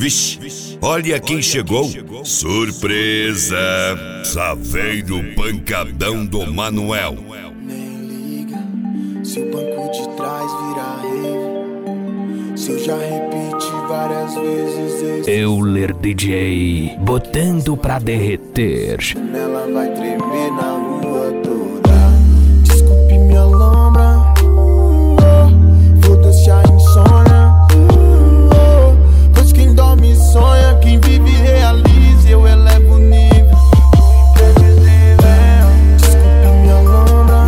Vixe, olha quem chegou. Surpresa! Saveiro pancadão do Manuel. Nem liga se o banco de trás virar rave. Se eu já repeti várias vezes Euler DJ, botando pra derreter. Ela vai tremer na rua toda. Desculpe minha lombra, foda-se a insônia. Pois quem dorme sonha, quem vive realiza. Eu elevo o nível. Desculpe minha lombra,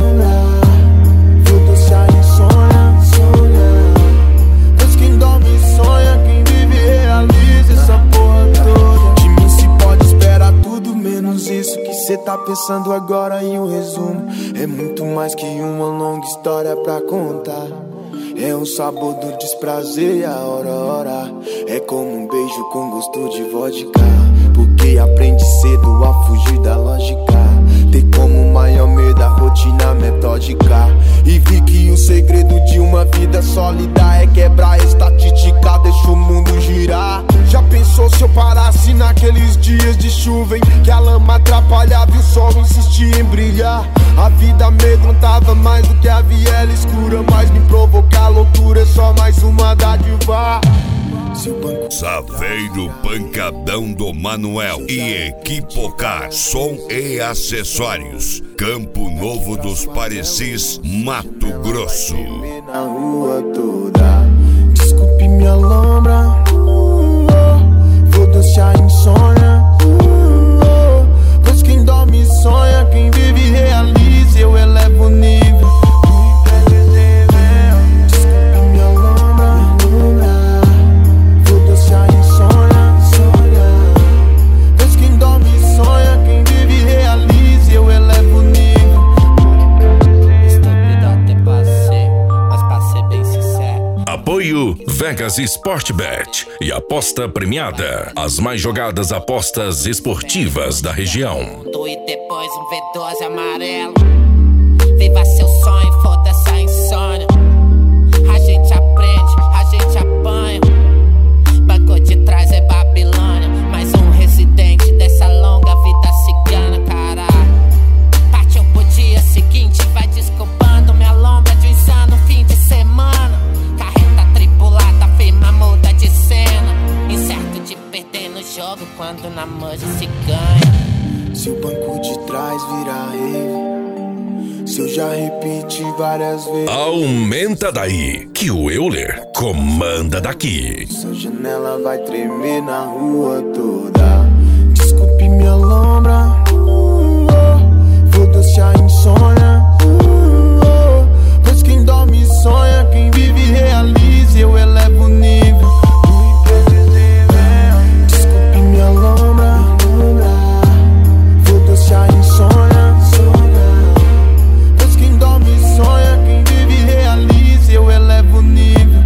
foda-se a insônia. Pois quem dorme sonha, quem vive realiza. Essa porra toda. De mim se pode esperar tudo menos isso que cê tá pensando agora. E um resumo é muito mais que uma longa história pra contar. É o sabor do desprazer e a hora. É como um beijo com gosto de vodka. Porque aprende cedo a fugir da lógica. Ter como maior medo a rotina metódica. E vi que o segredo de uma vida sólida é quebrar a estatística, deixa o mundo girar. Já pensou se eu parasse naqueles dias de chuva em que a lama atrapalhava e o sol insistia em brilhar? A vida amedrontava mais do que a viela escura, mas me provocar loucura é só mais uma dádiva. Saveiro pancadão do Manuel e Equipocar, som e acessórios. Campo Novo dos Parecis, Mato Grosso. Na rua toda. Desculpe minha lombra, foda-se a insônia. Pois quem dorme sonha, quem vive realiza. Eu elevo o nível. Desculpe minha lombra, foda-se a insônia. Pois quem dorme sonha, quem vive realiza. Eu elevo o nível. Estúpido até passei, mas passei bem sincero. Apoio Vegas Sportbet e aposta premiada. As mais jogadas apostas esportivas da região. E depois um V12 amarelo. Viva seu sonho, foda-se a insônia. A gente aprende, a gente apanha. Banco de trás é Babilônia. Mais um residente dessa longa vida cigana, caralho. Partiu pro dia seguinte, vai desculpando minha lombra de um insano fim de semana. Carreta tripulada, firma muda de cena. Incerto de perder no jogo quando na manja se ganha. Se o banco de trás virar rave, se eu já repeti várias vezes. Aumenta daí, que o Euler comanda daqui. Sua janela vai tremer na rua toda. Desculpe minha lombra, foda-se a insônia. Pois quem dorme sonha, quem vive realiza. Eu elevo o nível. Desculpe minha lombra, foda-se a insônia. Pois quem dorme sonha, quem vive realiza. Eu elevo o nível.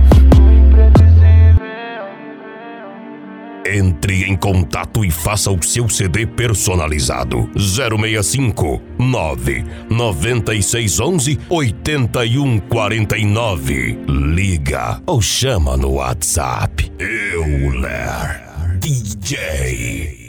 Entre em contato e faça o seu CD personalizado. 065 99611 8149. Liga ou chama no WhatsApp. Euler DJ.